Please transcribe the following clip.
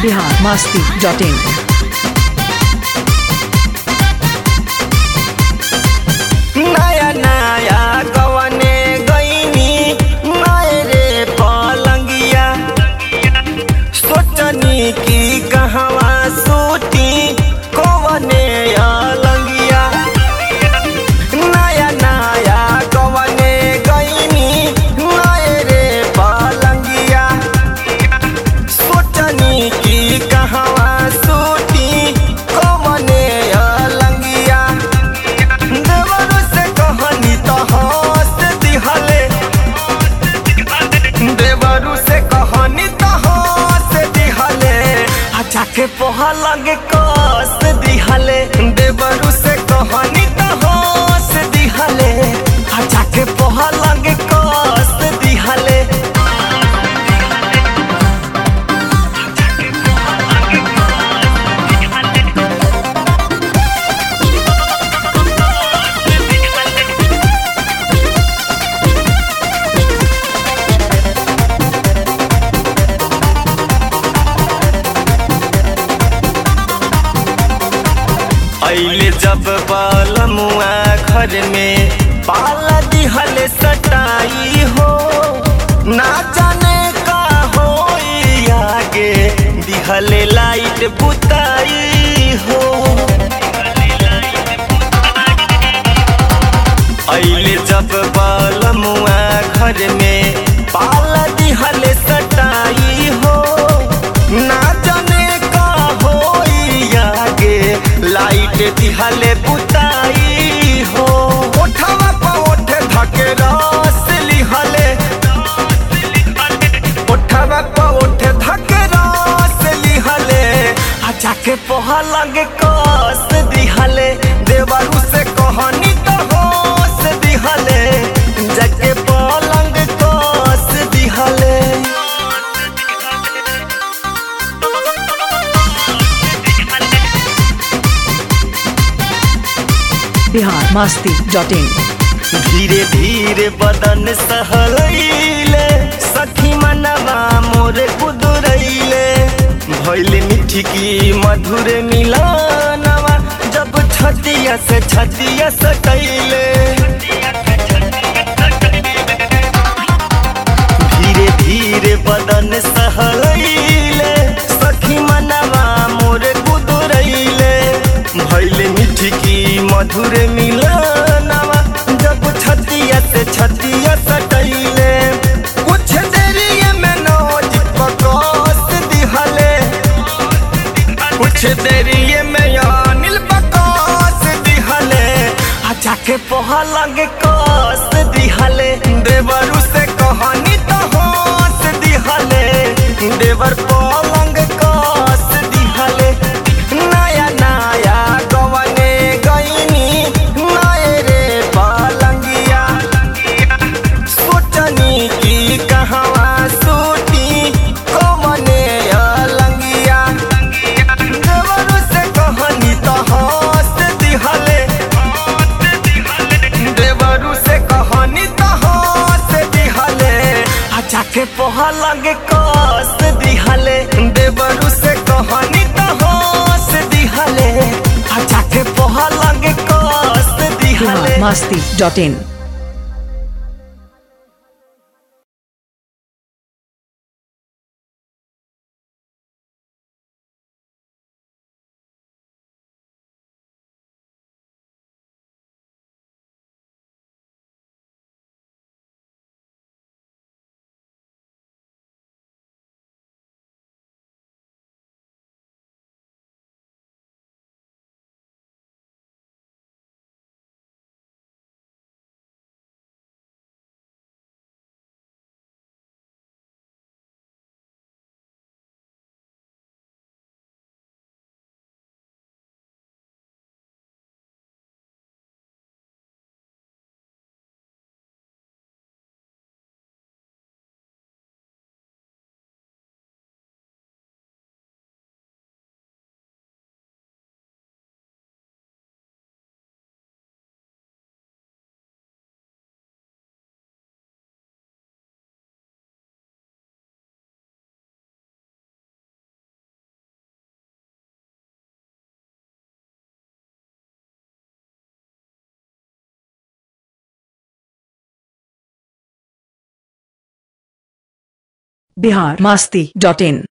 biharmasti.in। नया नया गवने गईनी नए रे पलंगिया सोचनी की कहवा सूती कवने अलंगिया। नया नया गवने गईनी नए रे पलंगिया सोचनी की कहवा सूती कवने अलंगिया। देवरू से कहानी तो हंस दिहले देवरू से कहानी तो हंस दिहले अच्छा के पहलंग कस दिहले। देवरू से कहानी तो हंस दिहले अच्छा के पहलंग कस दिहले। अइले जब बालमुआ घर में पाला दिहल सटाई हो ना जाने का हो आगे दिहल लाइट बुताई हो। अइले जब बालमुआ घर में पाला दिहल सटाई हो ना जाने का हो आगे लाइट दिहले बुताई हो। उठवा पर उठ धके रस लिहले उठवा पर उठ धके रस लिहले अच्छा के पहलंग कस दिहले। देवरू से कहानी तो हंस दिहले जके पलंग कस दिहले। biharmasti.in। धीरे धीरे बदन सहलैले सखी मनवा मोर कुदरैले भइल मिठी की मधुर मिलनवा जब छतिया से छतिया सटैले। धीरे धीरे बदन सहलैले सखी मनवा मोर कुदरैले भइल मिठी की मधुर मिलनवा जब छतिया से छतिया सटैले। कुछ देरिये में नौज पकस दिहले कुछ देरिये में अनिल पकस दिहले अच्छा के पहलंग कस दिहले। देवरू से कहानी तो हंस दिहले देवर पलंग कस दिहले। नया नया गवने गईनी नए रे पलंगिया सोचनी की कहवा सूती कवने अलंगिया। देवरू से कहानी तो हंस दिहले देवरू से कहानी तो हंस दिहले अच्छा के पहलंग कस दिहले। देवरू से कहानी तो हंस दिहले अच्छा के पहलंग कस दिहले। biharmasti.in। biharmasti.in